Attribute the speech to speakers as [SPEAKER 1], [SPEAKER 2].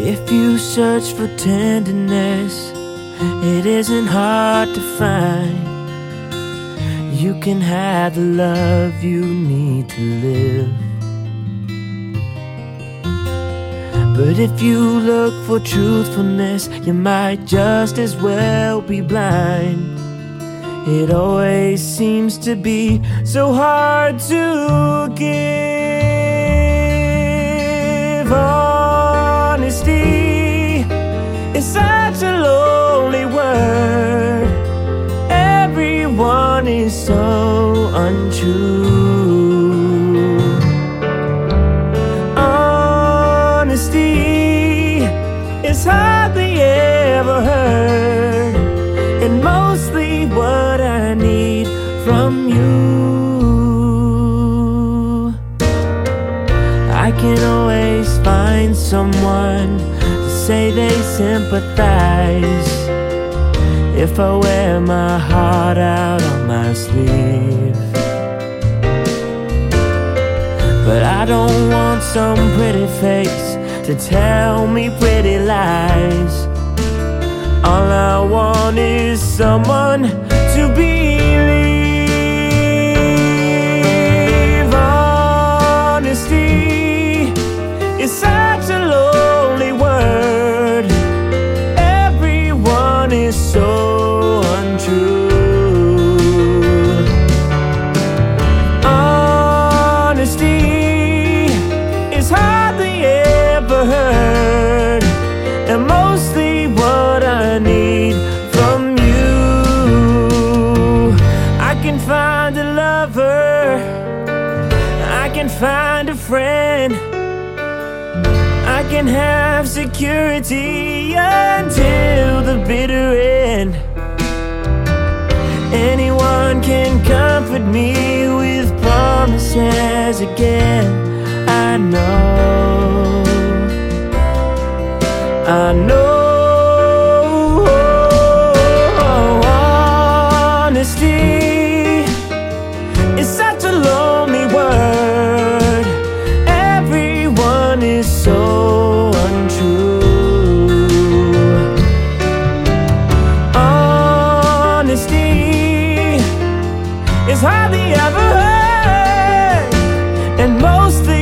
[SPEAKER 1] If you search for tenderness, it isn't hard to find. You can have the love you need to live. But if you look for truthfulness, you might just as well be blind. It always seems to be so hard to give. Honesty is such a lonely word. Everyone is so untrue. Honesty is hardly ever heard, and mostly what I need from you. I can always find someone to say they sympathize if I wear my heart out on my sleeve. But I don't want some pretty face to tell me pretty lies. All I want is someone to believe. Honesty is such a lonely word. Everyone is so untrue. Honesty is hardly ever heard, and mostly what I need from you. I can find a lover, I can find a friend, I can have security until the bitter end. Anyone can comfort me with promises again. I know, I know. Honesty is such a lonely word. Everyone is so untrue. Honesty is hardly ever heard, and most